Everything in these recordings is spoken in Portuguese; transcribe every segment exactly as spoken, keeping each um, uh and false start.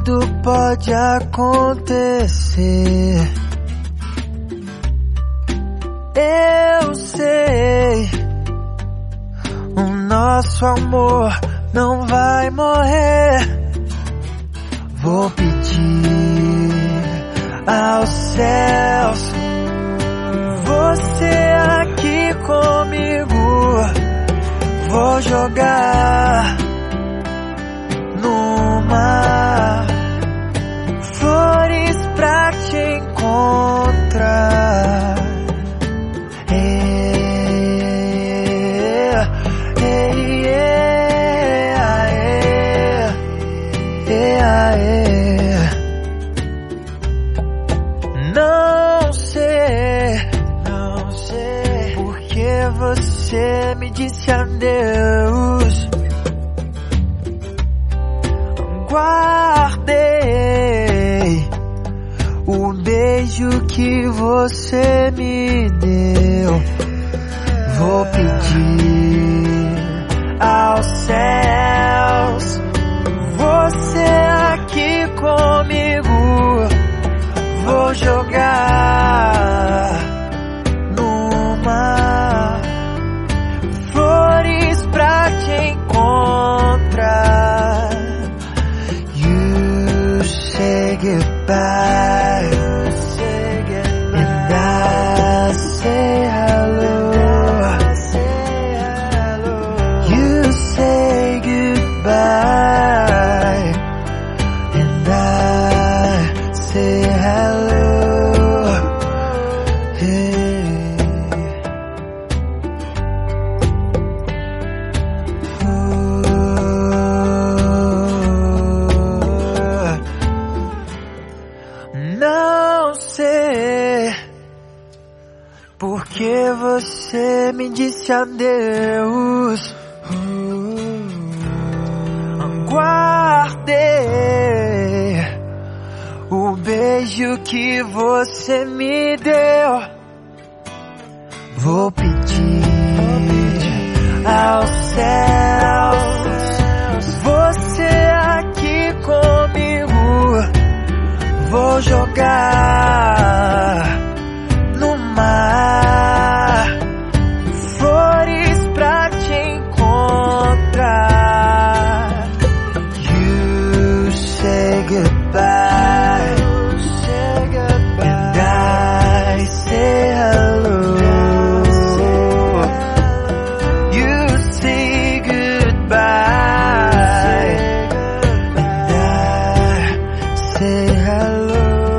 tudo pode acontecer. Eu sei, o nosso amor não vai morrer. Vou pedir aos céus, você aqui comigo. Vou jogar no mar flores pra te encontrar. Yeah, yeah, yeah, yeah. Não sei, não sei porque você me disse adeus. Guardei o beijo que você me deu. Vou pedir aos céus, você aqui comigo. Vou jogar no mar flores pra te encontrar. You say goodbye, and I say hello. You say goodbye, and I say hello. Hey. Não sei porque você me disse adeus. Guardei o beijo que você me deu. Vou pedir aos céus, você aqui comigo. Vou jogar no mar flores pra te encontrar. You say goodbye, and I say hello. You say goodbye, and I say hello.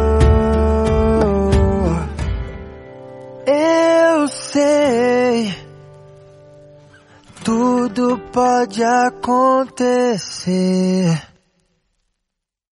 Eu sei, tudo pode acontecer.